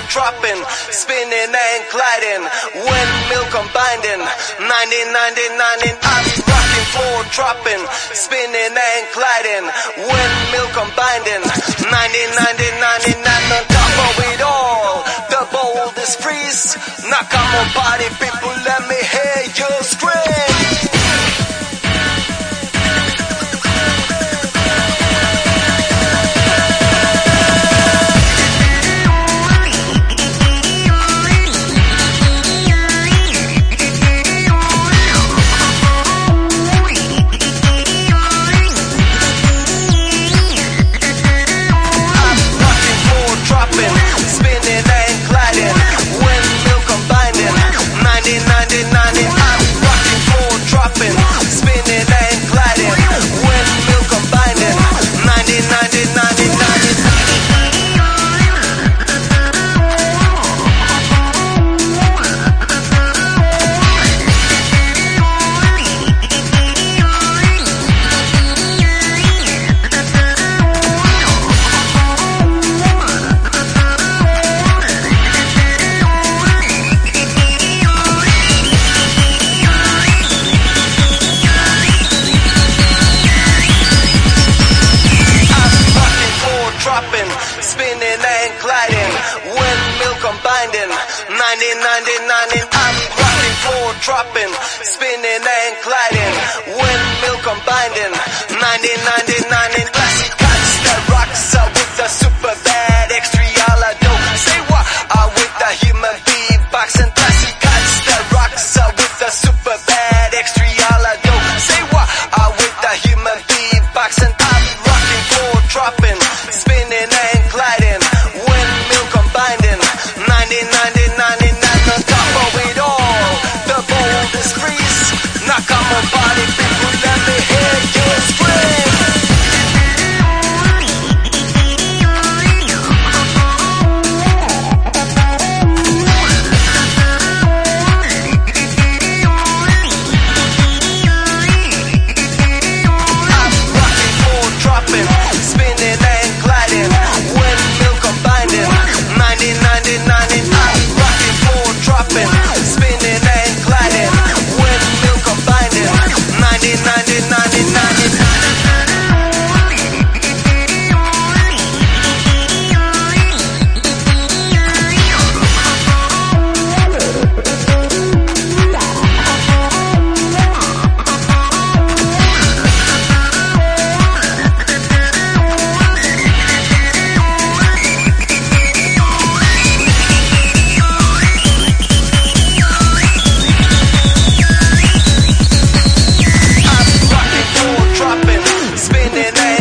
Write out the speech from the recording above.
dropping, spinning and gliding, windmill combining, 1999 I'm rocking, floor dropping, spinning and gliding, windmill combining, 1999 I'm on top of it all, the boldest freeze, knock on my body, people let me hear you scream. Spinning and gliding, windmill combining, 1999 I'm rocking, floor dropping, spinning and gliding, windmill combining, 1999 classic cuts that rocks with the super bad extrialado. Say what? With the human beatbox and classic cuts that rocks with the super bad extrialado. Say what? With the human beatbox and I'm rocking, floor dropping, spinning and gliding, windmill combining, 1999 I'm on top of it all, the boldest freeze, knock on my body, people let me hear you scream. Spinning